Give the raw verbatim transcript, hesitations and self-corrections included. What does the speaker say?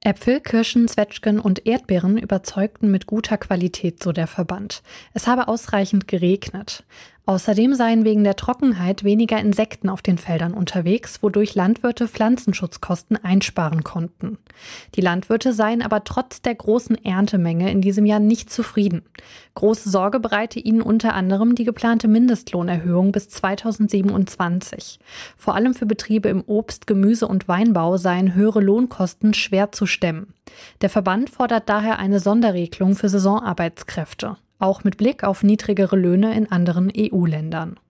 Äpfel, Kirschen, Zwetschgen und Erdbeeren überzeugten mit guter Qualität, so der Verband. Es habe ausreichend geregnet. Außerdem seien wegen der Trockenheit weniger Insekten auf den Feldern unterwegs, wodurch Landwirte Pflanzenschutzkosten einsparen konnten. Die Landwirte seien aber trotz der großen Erntemenge in diesem Jahr nicht zufrieden. Große Sorge bereite ihnen unter anderem die geplante Mindestlohnerhöhung bis zweitausendsiebenundzwanzig. Vor allem für Betriebe im Obst-, Gemüse- und Weinbau seien höhere Lohnkosten schwer zu stemmen. Der Verband fordert daher eine Sonderregelung für Saisonarbeitskräfte, auch mit Blick auf niedrigere Löhne in anderen E U-Ländern.